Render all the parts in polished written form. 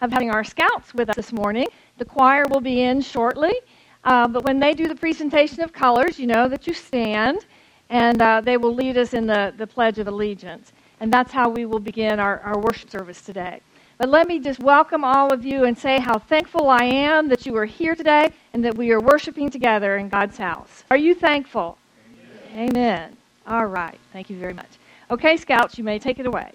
of having our scouts with us this morning. The choir will be in shortly, but when they do the presentation of colors, you know that you stand, and they will lead us in the Pledge of Allegiance. And that's how we will begin our worship service today. But let me just welcome all of you and say how thankful I am that you are here today and that we are worshiping together in God's house. Are you thankful? Amen. Amen. All right. Thank you very much. Okay, Scouts, you may take it away.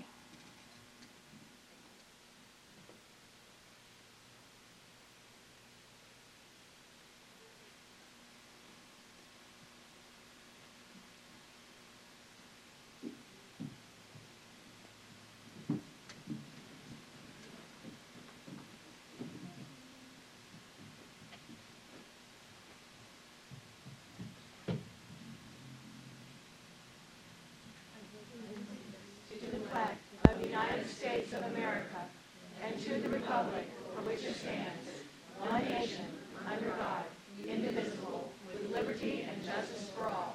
Of America, and to the republic for which it stands, one nation, under God, indivisible, with liberty and justice for all.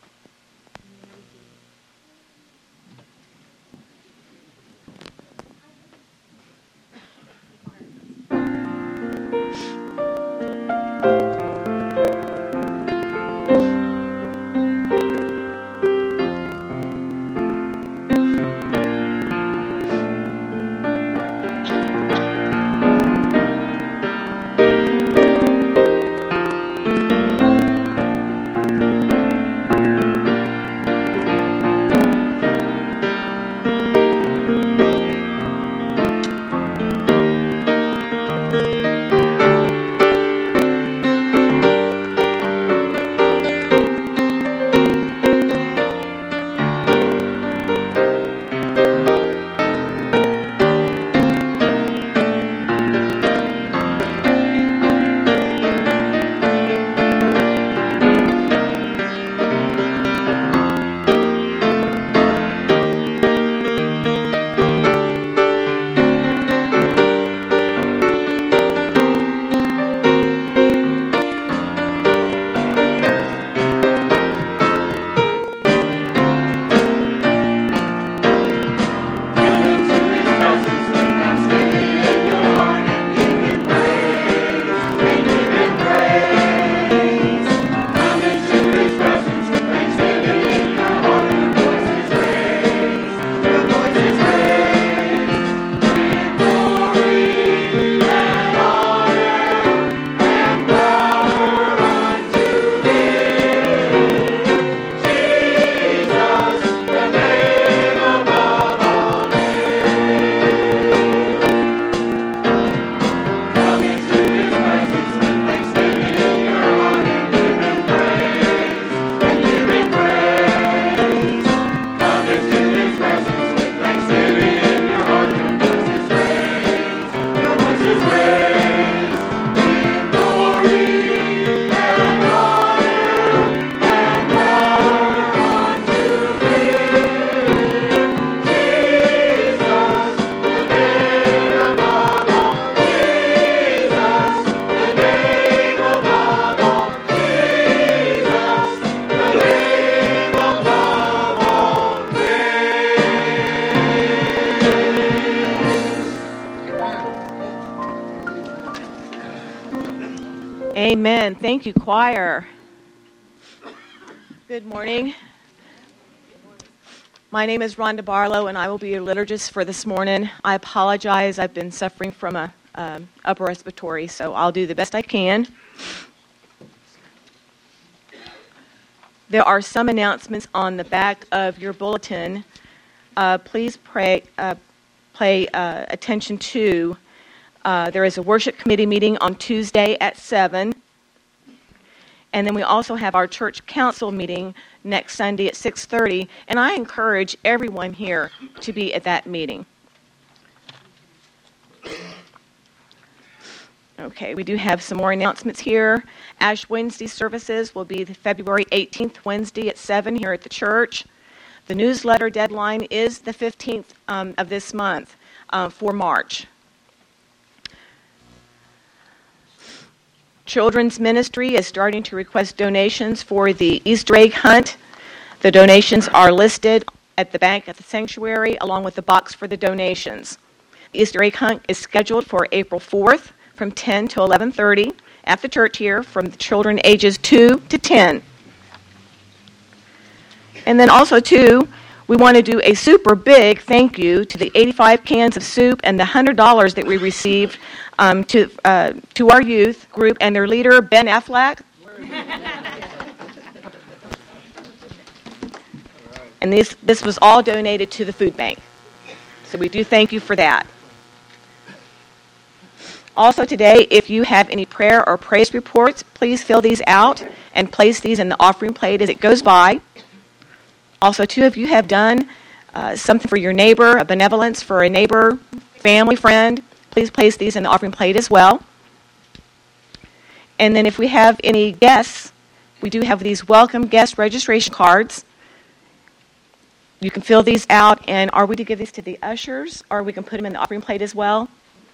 Amen. Thank you, choir. Good morning. My name is Rhonda Barlow, and I will be your liturgist for this morning. I apologize. I've been suffering from a upper respiratory, so I'll do the best I can. There are some announcements on the back of your bulletin. Please pay attention to. There is a worship committee meeting on Tuesday at 7. And then we also have our church council meeting next Sunday at 6:30. And I encourage everyone here to be at that meeting. Okay, we do have some more announcements here. Ash Wednesday services will be February 18th, Wednesday at 7 here at the church. The newsletter deadline is the 15th of this month for March. Children's Ministry is starting to request donations for the Easter egg hunt. The donations are listed at the back at the sanctuary along with the box for the donations. Easter egg hunt is scheduled for April 4th from 10 to 11:30 at the church here from the children ages 2 to 10. And then also, too, we want to do a super big thank you to the 85 cans of soup and the $100 that we received to our youth group and their leader, Ben Affleck. And this was all donated to the food bank. So we do thank you for that. Also today, if you have any prayer or praise reports, please fill these out and place these in the offering plate as it goes by. Also, too, if you have done something for your neighbor, a benevolence for a neighbor, family, friend, please place these in the offering plate as well. And then if we have any guests, we do have these welcome guest registration cards. You can fill these out, and are we to give these to the ushers, or we can put them in the offering plate as well?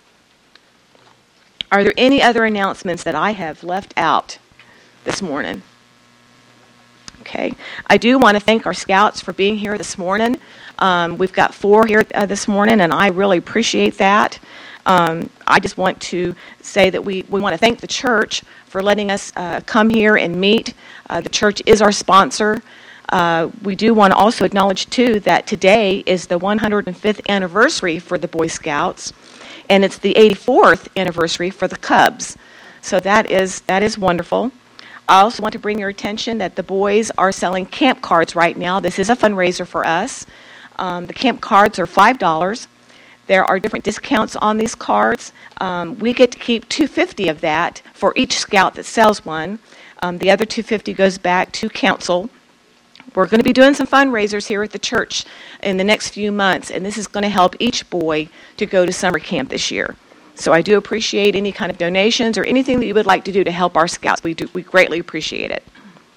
Are there any other announcements that I have left out this morning? Okay. I do want to thank our scouts for being here this morning. We've got 4 here this morning, and I really appreciate that. I just want to say that we want to thank the church for letting us come here and meet. The church is our sponsor. We do want to also acknowledge, too, that today is the 105th anniversary for the Boy Scouts, and it's the 84th anniversary for the Cubs. So that is wonderful. I also want to bring your attention that the boys are selling camp cards right now. This is a fundraiser for us. The camp cards are $5. There are different discounts on these cards. We get to keep $2.50 of that for each scout that sells one. The other $2.50 goes back to council. We're going to be doing some fundraisers here at the church in the next few months, and this is going to help each boy to go to summer camp this year. So I do appreciate any kind of donations or anything that you would like to do to help our scouts. We greatly appreciate it.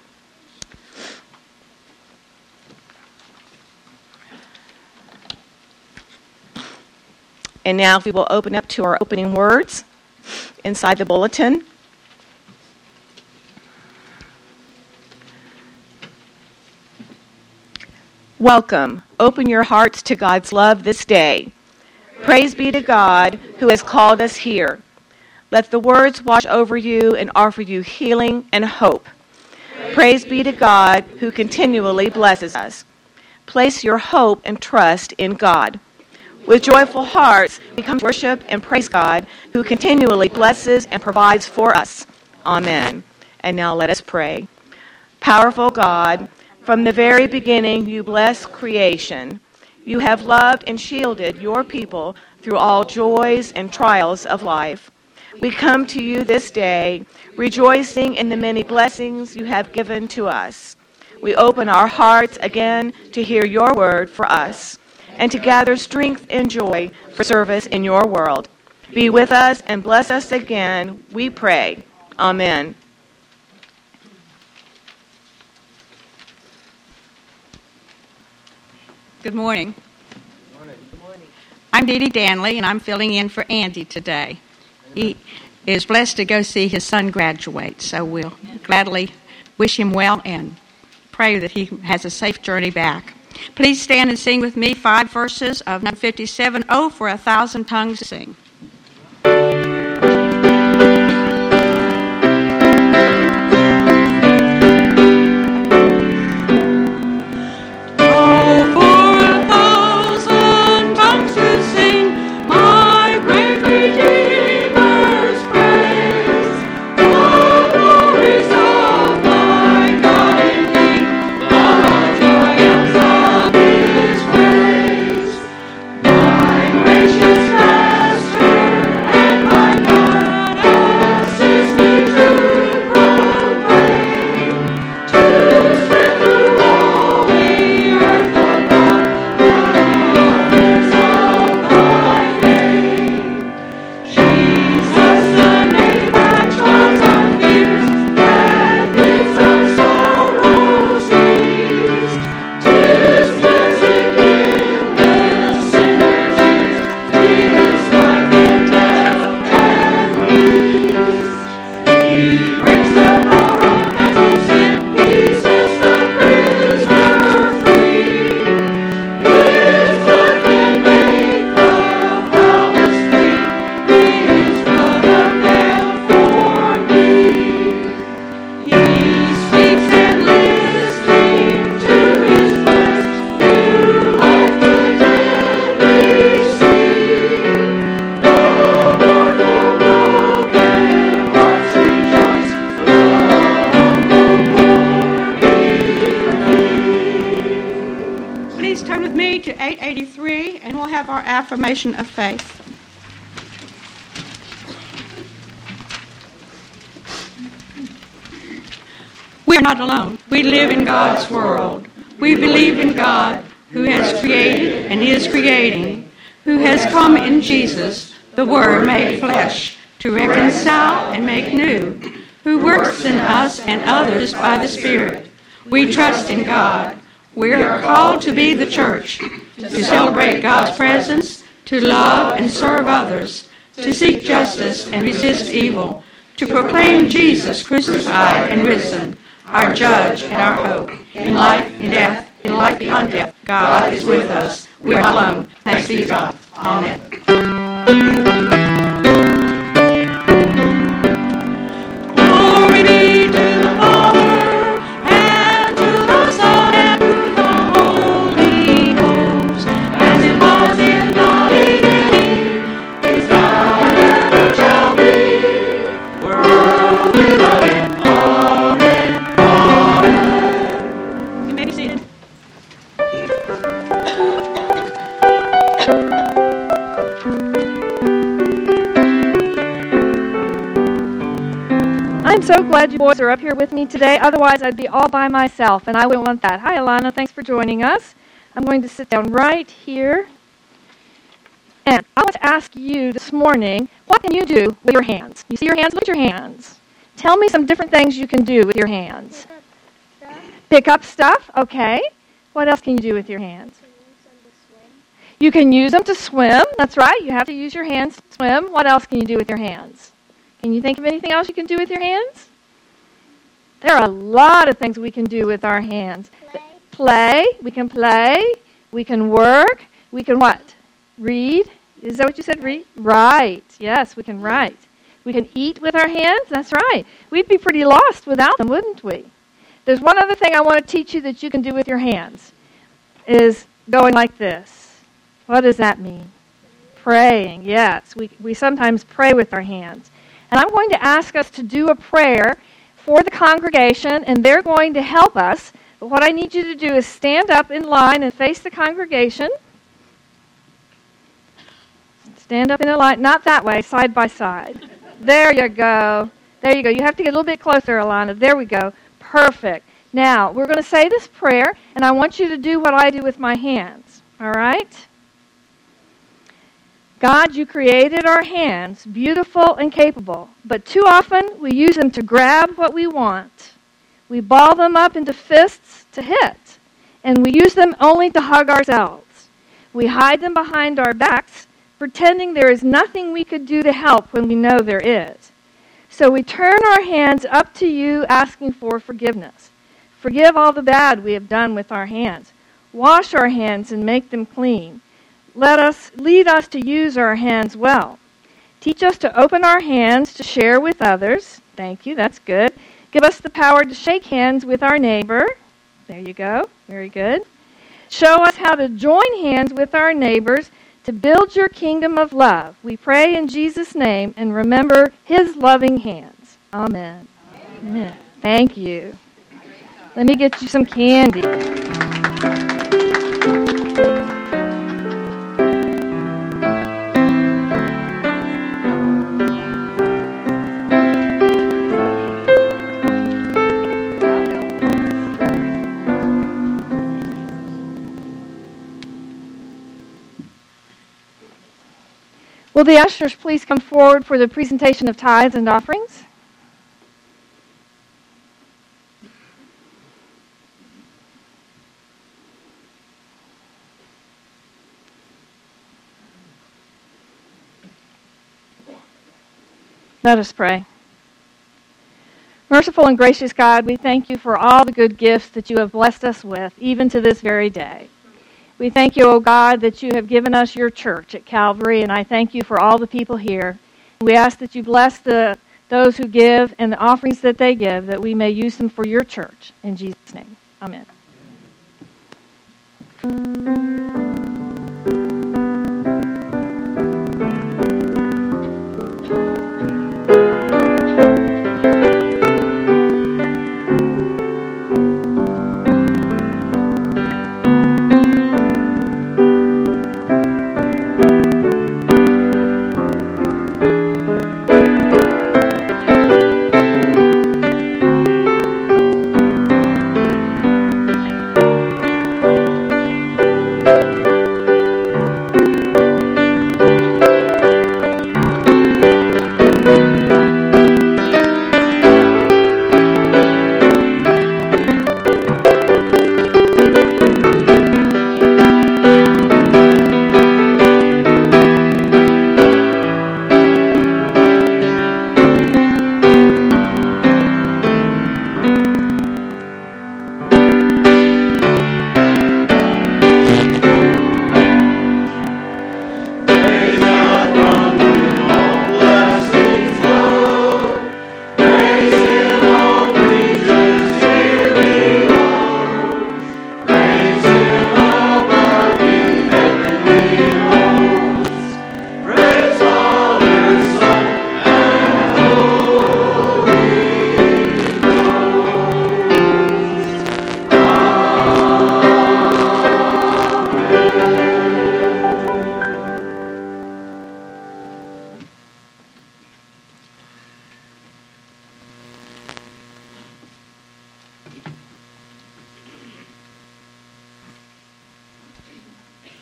And now if we will open up to our opening words inside the bulletin. Welcome. Open your hearts to God's love this day. Praise be to God who has called us here. Let the words wash over you and offer you healing and hope. Praise be to God who continually blesses us. Place your hope and trust in God. With joyful hearts, we come to worship and praise God who continually blesses and provides for us. Amen. And now let us pray. Powerful God, from the very beginning, you bless creation. You have loved and shielded your people through all joys and trials of life. We come to you this day, rejoicing in the many blessings you have given to us. We open our hearts again to hear your word for us and to gather strength and joy for service in your world. Be with us and bless us again, we pray. Amen. Good morning. Good morning. I'm Dee Dee Danley, and I'm filling in for Andy today. He is blessed to go see his son graduate, so we'll gladly wish him well and pray that he has a safe journey back. Please stand and sing with me 5 verses of number 57, Oh, for 1,000 tongues to sing. Gracious Master, 883, and we'll have our affirmation of faith. We are not alone. We live in God's world. We believe in God, who has created and is creating, who has come in Jesus, the Word made flesh, to reconcile and make new, who works in us and others by the Spirit. We trust in God. We are called to be the church, to celebrate God's presence, to love and serve others, to seek justice and resist evil, to proclaim Jesus crucified and risen, our judge and our hope. In life, in death, in life beyond death, God is with us. We are not alone. Thanks be to God. Amen. Glory be to the Father, and to the Son, and to the Holy Ghost, as it was in the beginning, is now, and ever shall be, world without end. Amen. Amen. You may be seated. I'm so glad you boys are up here with me today. Otherwise, I'd be all by myself, and I wouldn't want that. Hi, Alana. Thanks for joining us. I'm going to sit down right here. And I want to ask you this morning, what can you do with your hands? You see your hands? Look at your hands. Tell me some different things you can do with your hands. Pick up stuff. Okay. What else can you do with your hands? You can use them to swim. That's right. You have to use your hands to swim. What else can you do with your hands? Can you think of anything else you can do with your hands? There are a lot of things we can do with our hands. Play. We can play. We can work. We can what? Read. Is that what you said? Read? Write. Yes, we can write. We can eat with our hands. That's right. We'd be pretty lost without them, wouldn't we? There's one other thing I want to teach you that you can do with your hands, is going like this. What does that mean? Praying. Yes, we sometimes pray with our hands. And I'm going to ask us to do a prayer for the congregation, and they're going to help us. But what I need you to do is stand up in line and face the congregation. Stand up in a line, not that way, side by side. There you go. There you go. You have to get a little bit closer, Alana. There we go. Perfect. Now, we're going to say this prayer, and I want you to do what I do with my hands. All right? God, you created our hands, beautiful and capable, but too often we use them to grab what we want. We ball them up into fists to hit, and we use them only to hug ourselves. We hide them behind our backs, pretending there is nothing we could do to help when we know there is. So we turn our hands up to you, asking for forgiveness. Forgive all the bad we have done with our hands. Wash our hands and make them clean. Lead us to use our hands well. Teach us to open our hands to share with others. Thank you, that's good. Give us the power to shake hands with our neighbor. There you go, very good. Show us how to join hands with our neighbors to build your kingdom of love. We pray in Jesus' name and remember his loving hands. Amen. Amen. Thank you. Let me get you some candy. Will the ushers please come forward for the presentation of tithes and offerings? Let us pray. Merciful and gracious God, we thank you for all the good gifts that you have blessed us with, even to this very day. We thank you, O God, that you have given us your church at Calvary, and I thank you for all the people here. We ask that you bless those who give and the offerings that they give, that we may use them for your church. In Jesus' name, amen.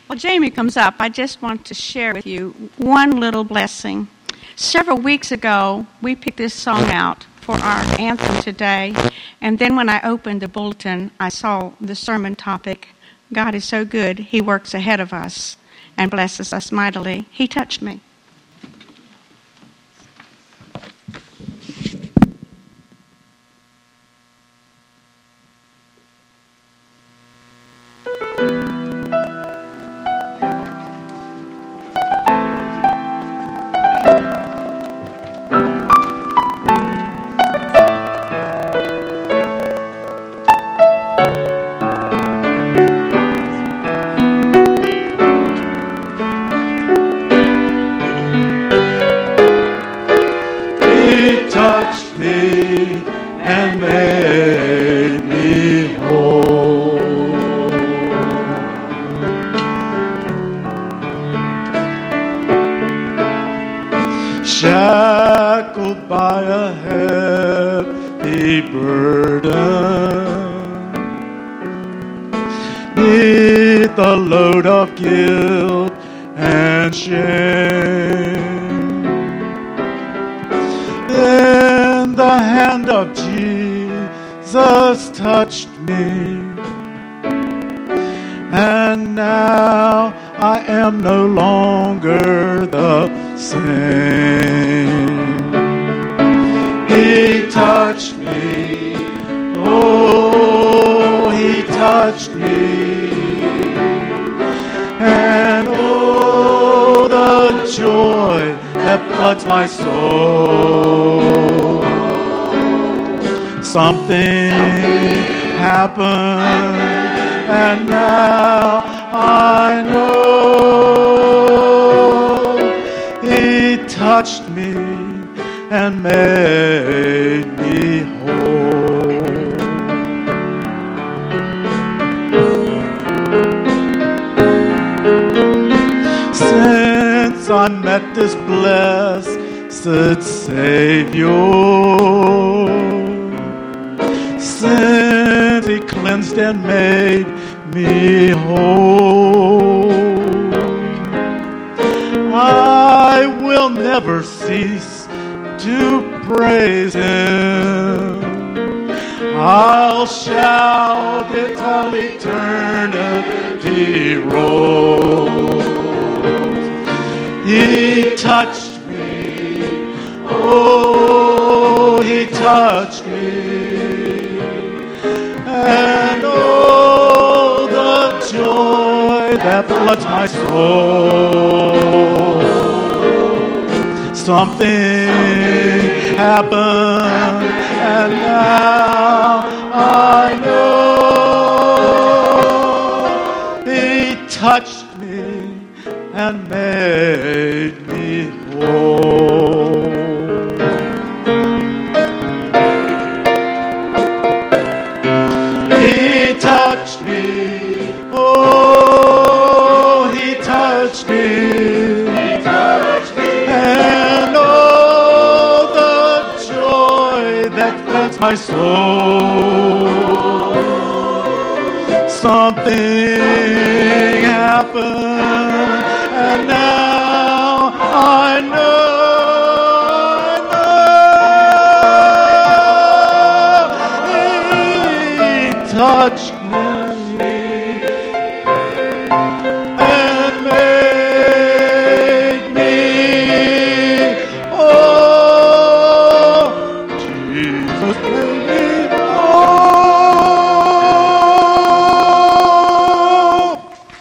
Well, Jamie comes up. I just want to share with you one little blessing. Several weeks ago, we picked this song out for our anthem today, and then when I opened the bulletin, I saw the sermon topic, God is so good, He works ahead of us and blesses us mightily. He touched me. Shackled by a heavy burden, neath the load of guilt and shame. Then the hand of Jesus touched me, and now I am no longer the same. He touched me, oh, He touched me, and oh, the joy that floods my soul. Something happened, and now I know He touched me and made me whole. Since I met this blessed Savior, since He cleansed and made me whole, I will never cease to praise Him. I'll shout it till eternity rolls. He touched me, oh, He touched me, and oh, the joy that floods my soul. Something happened, and now I know He touched me and made me whole. He touched me, oh, He touched me, and oh, the joy that floods my soul. Something happened, and now I know He touched me and made me whole. Jesus made me whole.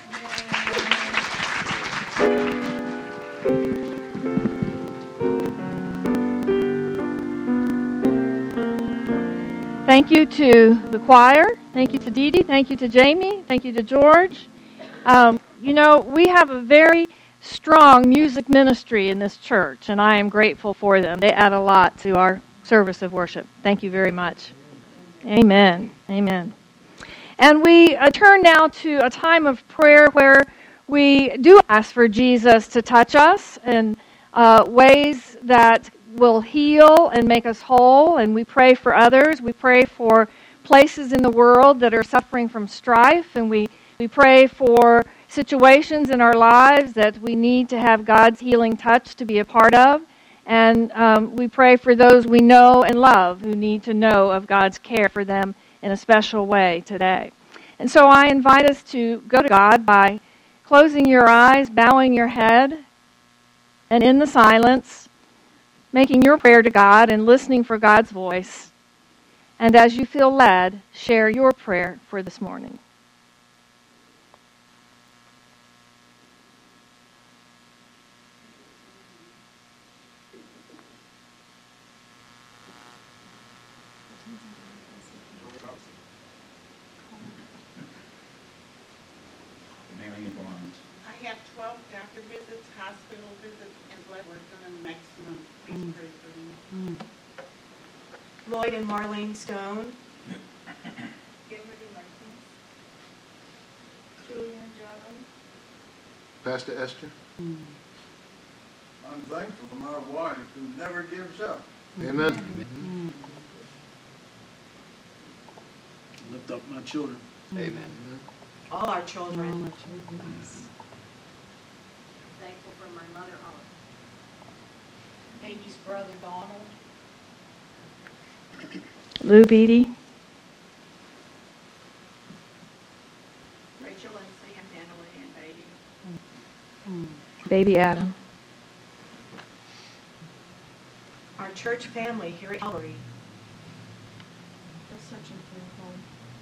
Thank you to the choir. Thank you to Dee Dee. Thank you to Jamie. Thank you to George. You know, we have a very strong music ministry in this church, and I am grateful for them. They add a lot to our service of worship. Thank you very much. Amen. Amen. And we turn now to a time of prayer where we do ask for Jesus to touch us in ways that will heal and make us whole, and we pray for others. We pray for places in the world that are suffering from strife, and we pray for situations in our lives that we need to have God's healing touch to be a part of. And we pray for those we know and love who need to know of God's care for them in a special way today. And so I invite us to go to God by closing your eyes, bowing your head, and in the silence, making your prayer to God and listening for God's voice. And as you feel led, share your prayer for this morning. I have 12 doctor visits, hospital visits, and blood work done in the next month. Please pray for me. Lloyd and Marlene Stone. Pastor Esther. I'm thankful for my wife who never gives up. Amen. Lift up my children. Amen. All our children. Thankful for my mother, Olive. Amy's brother, Donald. Lou Beatty, Rachel and Sam, Natalie and Baby. baby Adam. Our church family here at Calvary. That's such a good home.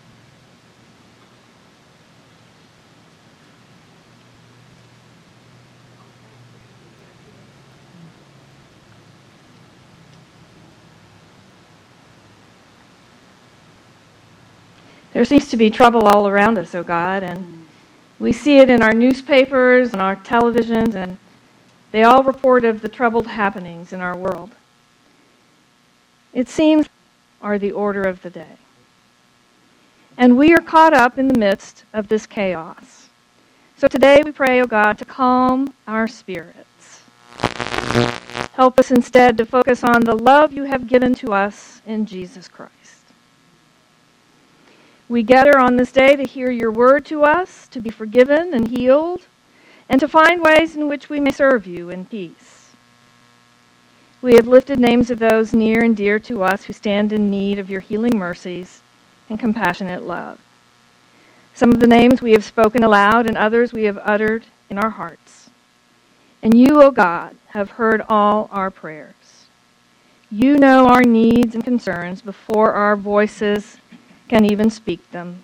There seems to be trouble all around us, oh God, and we see it in our newspapers and our televisions, and they all report of the troubled happenings in our world. It seems are the order of the day. And we are caught up in the midst of this chaos. So today we pray, oh God, to calm our spirits. Help us instead to focus on the love you have given to us in Jesus Christ. We gather on this day to hear your word to us, to be forgiven and healed, and to find ways in which we may serve you in peace. We have lifted names of those near and dear to us who stand in need of your healing mercies and compassionate love. Some of the names we have spoken aloud, and others we have uttered in our hearts. And you, O God, have heard all our prayers. You know our needs and concerns before our voices can even speak them.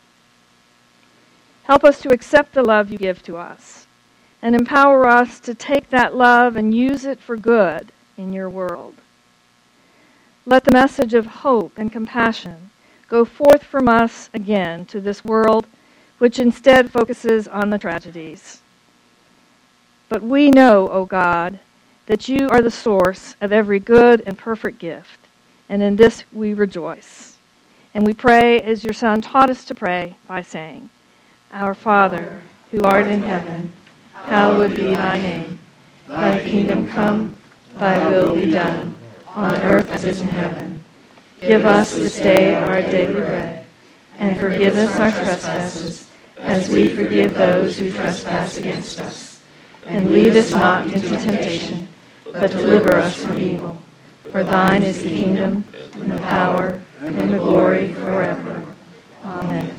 Help us to accept the love you give to us, and empower us to take that love and use it for good in your world. Let the message of hope and compassion go forth from us again to this world, which instead focuses on the tragedies. But we know, O God, that you are the source of every good and perfect gift, and in this we rejoice. And we pray as your Son taught us to pray by saying, Our Father, who art in heaven, hallowed be thy name. Thy kingdom come, thy will be done, on earth as it is in heaven. Give us this day our daily bread, and forgive us our trespasses, as we forgive those who trespass against us. And lead us not into temptation, but deliver us from evil. For thine is the kingdom, and the power, and the glory forever. Amen.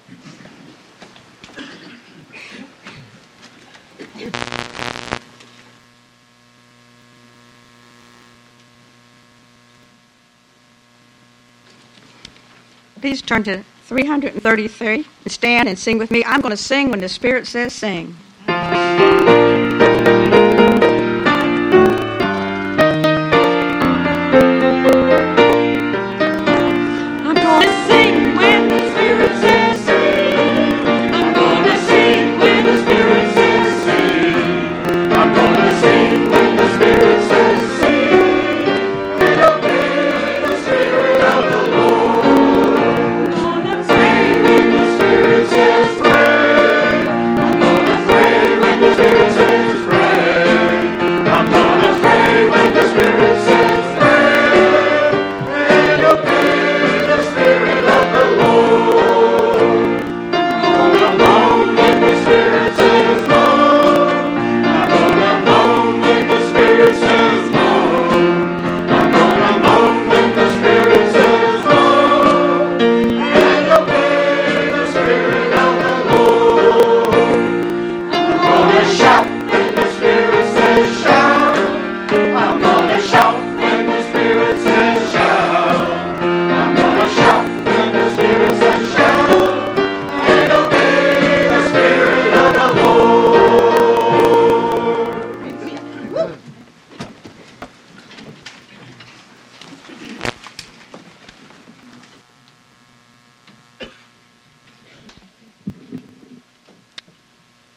Please turn to 333 and stand and sing with me. I'm going to sing when the Spirit says sing. Spirit says pray. I'm gonna pray.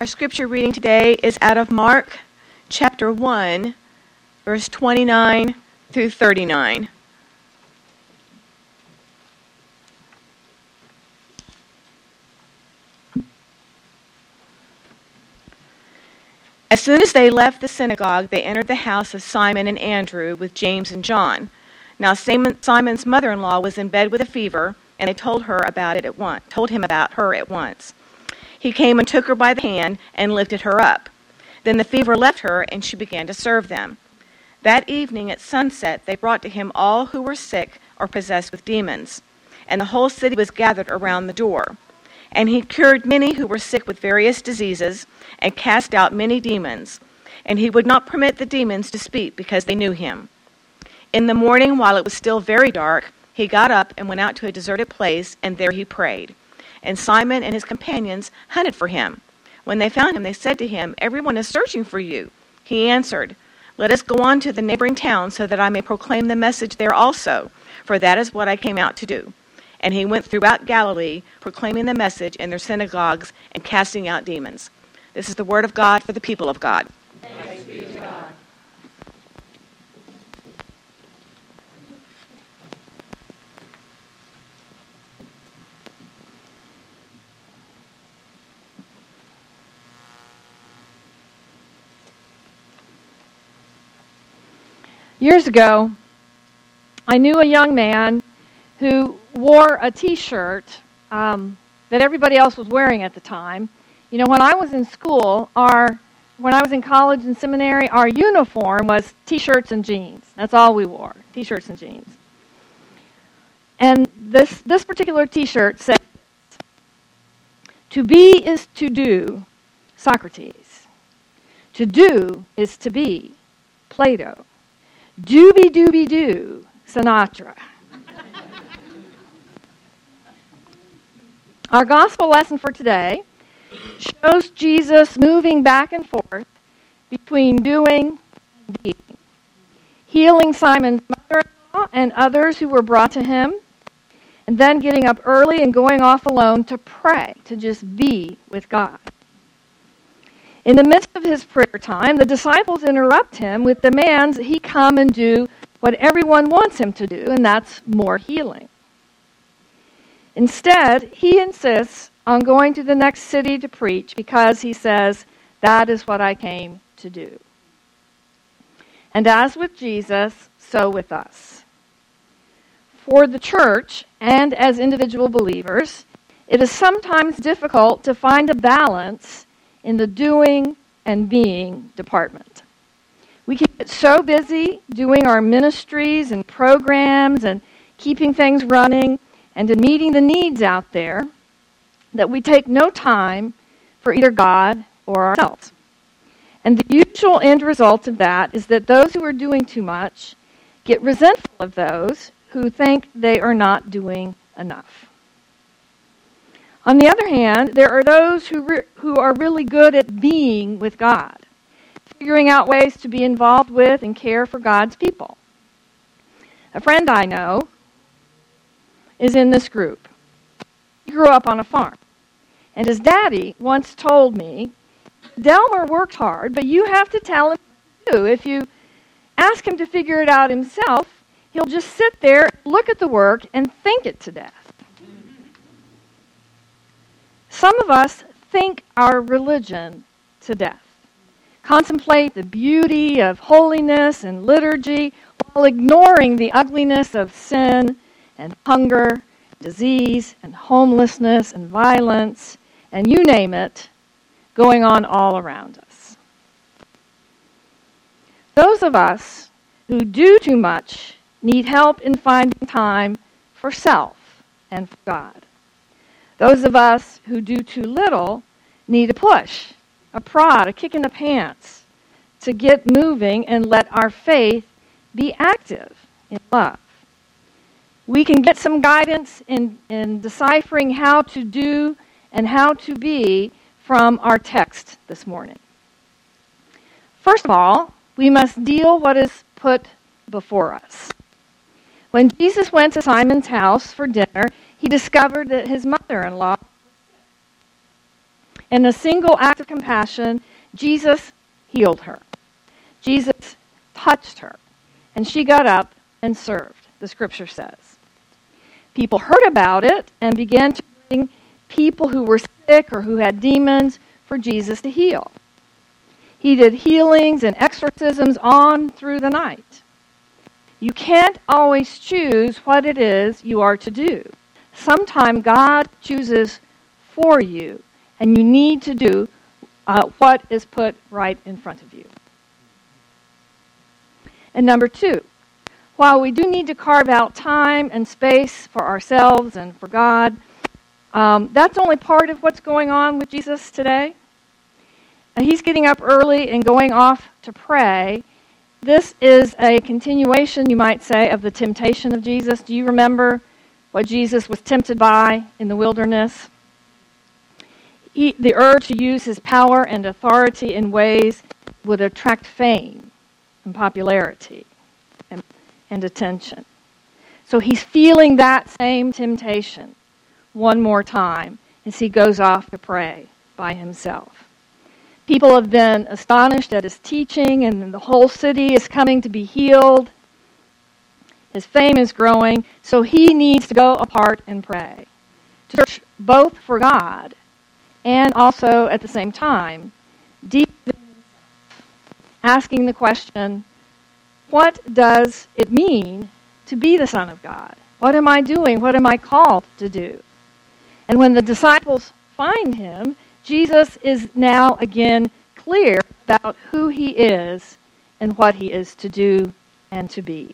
scripture reading today is out of Mark chapter 1, verse 29 through 39. As soon as they left the synagogue, they entered the house of Simon and Andrew with James and John. Now Simon's mother-in-law was in bed with a fever, and they told him about her at once. He came and took her by the hand and lifted her up. Then the fever left her, and she began to serve them. That evening at sunset, they brought to him all who were sick or possessed with demons, and the whole city was gathered around the door. And he cured many who were sick with various diseases, and cast out many demons. And he would not permit the demons to speak, because they knew him. In the morning, while it was still very dark, he got up and went out to a deserted place, and there he prayed. And Simon and his companions hunted for him. When they found him, they said to him, "Everyone is searching for you." He answered, "Let us go on to the neighboring town, so that I may proclaim the message there also, for that is what I came out to do." And he went throughout Galilee, proclaiming the message in their synagogues and casting out demons. This is the word of God for the people of God. Thanks be to God. Years ago, I knew a young man who wore a T-shirt that everybody else was wearing at the time. You know, when I was in school, when I was in college and seminary, our uniform was T-shirts and jeans. That's all we wore, T-shirts and jeans. And this particular T-shirt said, "To be is to do, Socrates. To do is to be, Plato. Dooby-dooby-doo, Sinatra." Our gospel lesson for today shows Jesus moving back and forth between doing and being, healing Simon's mother-in-law and others who were brought to him, and then getting up early and going off alone to pray, to just be with God. In the midst of his prayer time, the disciples interrupt him with demands that he come and do what everyone wants him to do, and that's more healing. Instead, he insists on going to the next city to preach because he says, "That is what I came to do." And as with Jesus, so with us. For the church, and as individual believers, it is sometimes difficult to find a balance in the doing and being department. We can get so busy doing our ministries and programs and keeping things running and in meeting the needs out there that we take no time for either God or ourselves. And the usual end result of that is that those who are doing too much get resentful of those who think they are not doing enough. On the other hand, there are those who are really good at being with God, figuring out ways to be involved with and care for God's people. A friend I know is in this group. He grew up on a farm. And his daddy once told me, "Delmer worked hard, but you have to tell him what to do. If you ask him to figure it out himself, he'll just sit there, look at the work, and think it to death." Some of us think our religion to death, contemplate the beauty of holiness and liturgy while ignoring the ugliness of sin and hunger, disease, and homelessness, and violence, and you name it, going on all around us. Those of us who do too much need help in finding time for self and for God. Those of us who do too little need a push, a prod, a kick in the pants to get moving and let our faith be active in love. We can get some guidance in deciphering how to do and how to be from our text this morning. First of all, we must deal what is put before us. When Jesus went to Simon's house for dinner, he discovered that his mother-in-law, In a single act of compassion, Jesus healed her. Jesus touched her, and she got up and served, the scripture says. People heard about it and began to bring people who were sick or who had demons for Jesus to heal. He did healings and exorcisms on through the night. You can't always choose what it is you are to do. Sometimes God chooses for you, and you need to do what is put right in front of you. And number 2, while we do need to carve out time and space for ourselves and for God, that's only part of what's going on with Jesus today. And he's getting up early and going off to pray. This is a continuation, you might say, of the temptation of Jesus. Do you remember what Jesus was tempted by in the wilderness? The urge to use his power and authority in ways would attract fame and popularity and attention. So he's feeling that same temptation one more time as he goes off to pray by himself. People have been astonished at his teaching, and the whole city is coming to be healed. His fame is growing, so he needs to go apart and pray. To search both for God and also, at the same time, deep asking the question, what does it mean to be the Son of God? What am I doing? What am I called to do? And when the disciples find him, Jesus is now again clear about who he is and what he is to do and to be.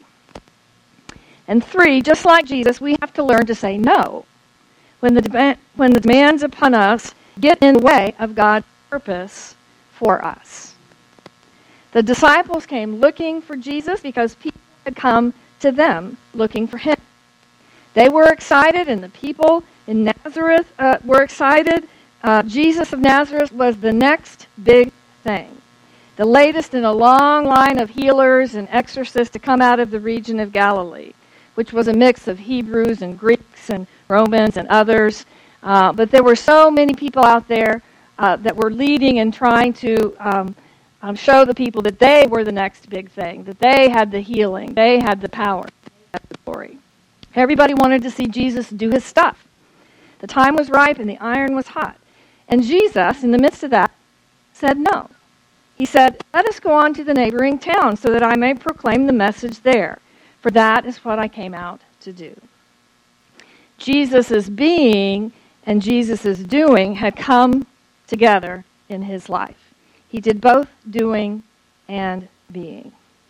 And 3, just like Jesus, we have to learn to say no when the demands upon us get in the way of God's purpose for us. The disciples came looking for Jesus because people had come to them looking for him. They were excited, and the people in Nazareth were excited. Jesus of Nazareth was the next big thing, the latest in a long line of healers and exorcists to come out of the region of Galilee, which was a mix of Hebrews and Greeks and Romans and others. But there were so many people out there that were leading and trying to show the people that they were the next big thing, that they had the healing, they had the power, they had the glory. Everybody wanted to see Jesus do his stuff. The time was ripe and the iron was hot. And Jesus, in the midst of that, said no. He said, let us go on to the neighboring town so that I may proclaim the message there, for that is what I came out to do. Jesus' being and Jesus' doing had come together in his life. He did both doing and being.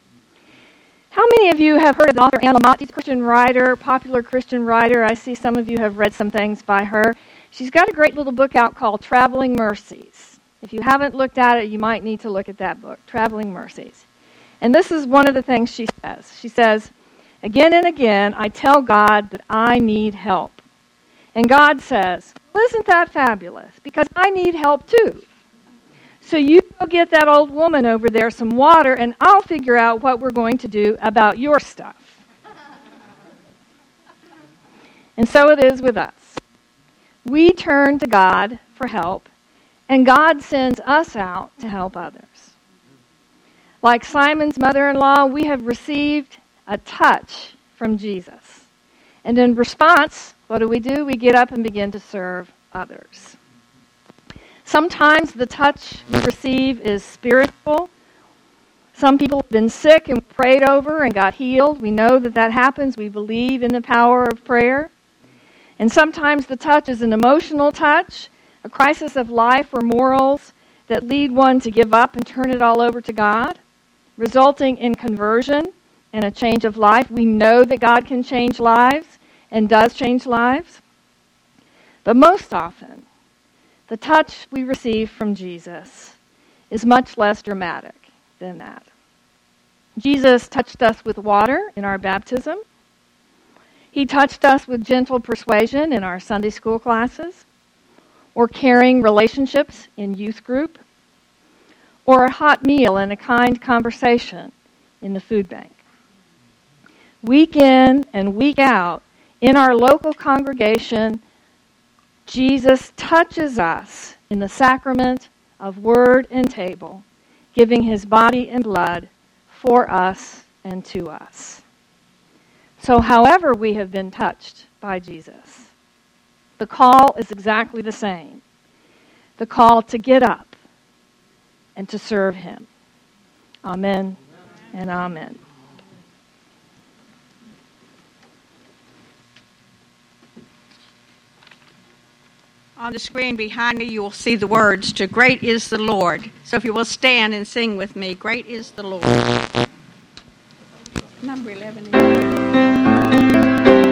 How many of you have heard of the author Anne Lamott? She's a Christian writer, popular Christian writer. I see some of you have read some things by her. She's got a great little book out called Traveling Mercies. If you haven't looked at it, you might need to look at that book, Traveling Mercies. And this is one of the things she says. She says, again and again, I tell God that I need help. And God says, well, isn't that fabulous? Because I need help too. So you go get that old woman over there some water, and I'll figure out what we're going to do about your stuff. And so it is with us. We turn to God for help, and God sends us out to help others. Like Simon's mother-in-law, we have received a touch from Jesus. And in response, what do? We get up and begin to serve others. Sometimes the touch we receive is spiritual. Some people have been sick and prayed over and got healed. We know that that happens. We believe in the power of prayer. And sometimes the touch is an emotional touch, a crisis of life or morals that lead one to give up and turn it all over to God, resulting in conversion and a change of life. We know that God can change lives and does change lives. But most often, the touch we receive from Jesus is much less dramatic than that. Jesus touched us with water in our baptism. He touched us with gentle persuasion in our Sunday school classes, or caring relationships in youth group, or a hot meal and a kind conversation in the food bank. Week in and week out, in our local congregation, Jesus touches us in the sacrament of word and table, giving his body and blood for us and to us. So however we have been touched by Jesus, the call is exactly the same. The call to get up and to serve him. Amen and amen. On the screen behind me, you will see the words to Great is the Lord. So if you will stand and sing with me, Great is the Lord. Number 11.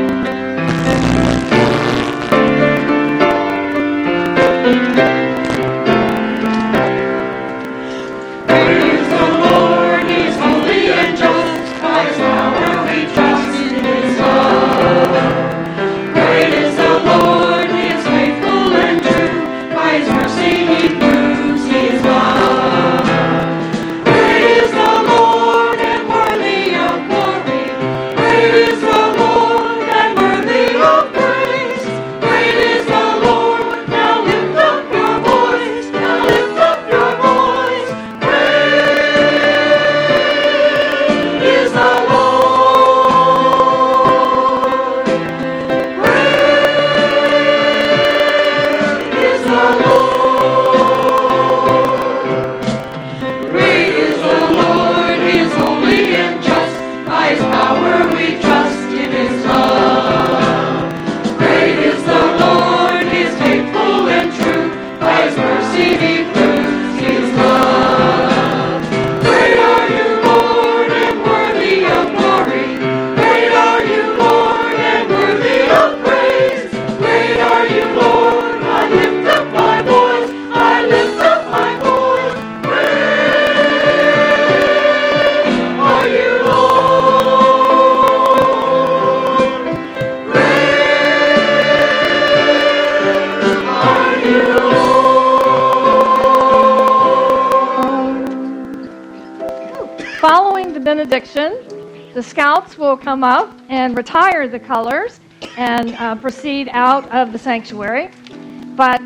Following the benediction, the scouts will come up and retire the colors and proceed out of the sanctuary. But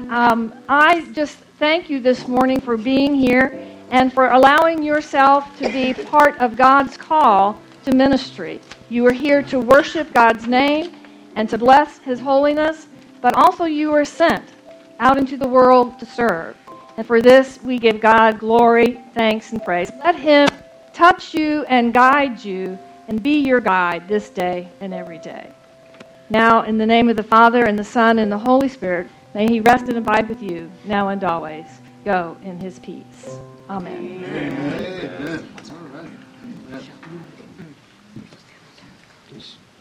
I just thank you this morning for being here and for allowing yourself to be part of God's call to ministry. You are here to worship God's name and to bless his holiness, but also you are sent out into the world to serve. And for this, we give God glory, thanks, and praise. Let him touch you and guide you and be your guide this day and every day. Now, in the name of the Father, and the Son, and the Holy Spirit, may he rest and abide with you, now and always. Go in his peace. Amen. Amen. All right.